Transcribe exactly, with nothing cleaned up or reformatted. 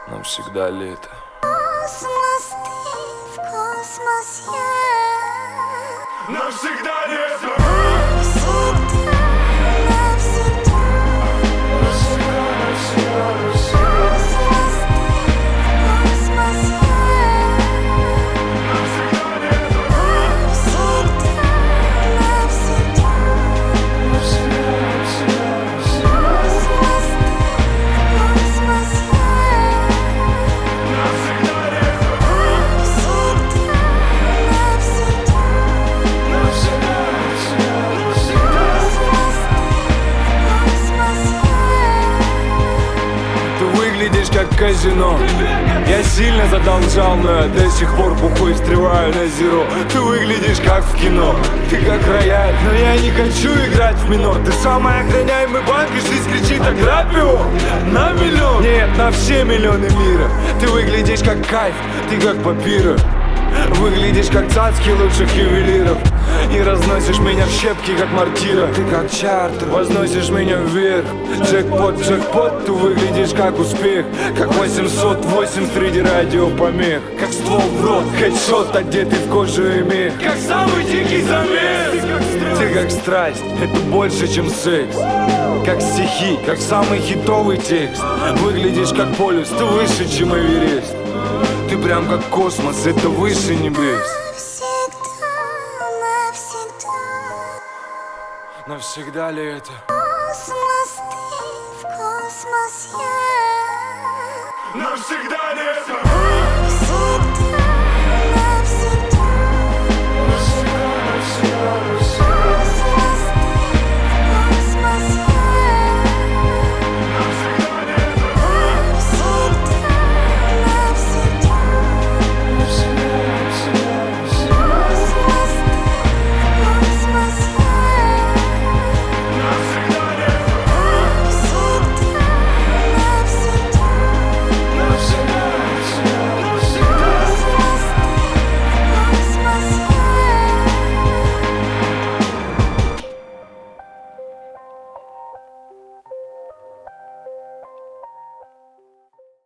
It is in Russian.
Навсегда лето. Космос, ты в космос я. Навсегда лето. Навсегда, навсегда. Навсегда, навсегда, навсегда. Космос, ты в космос я. Навсегда лето. Навсегда, навсегда. Навсегда, навсегда, навсегда. Космос, ты в космос я. Навсегда лето. Навсегда, навсегда. Навсегда, навсегда, навсегда. Космос, ты в космос я. Ты выглядишь как казино. Я сильно задолжал, но я до сих пор бухой встреваю на зеро. Ты выглядишь как в кино. Ты как рояль, но я не хочу играть в минор. Ты самый охраняемый банк, и жизнь кричит ограбил на миллион. Нет, на все миллионы мира. Ты выглядишь как кайф, ты как папира. Выглядишь как цацки лучших ювелиров. И разносишь меня в щепки, как мортира. Ты как чартер, возносишь меня вверх. Джекпот, джекпот, ты выглядишь как успех. Как восемьсот восемь среди радиопомех. Как ствол в рот, хедшот, одетый в кожу и мех. Как самый дикий замес. Ты как страсть, это больше, чем секс. Как стихи, как самый хитовый текст. Выглядишь как полюс, ты выше, чем Эверест. Ты прям как космос, это выше небес. Навсегда, навсегда. Навсегда ли это? Космос, ты в космос я. Навсегда лето. Навсегда, навсегда. Навсегда, навсегда, навсегда.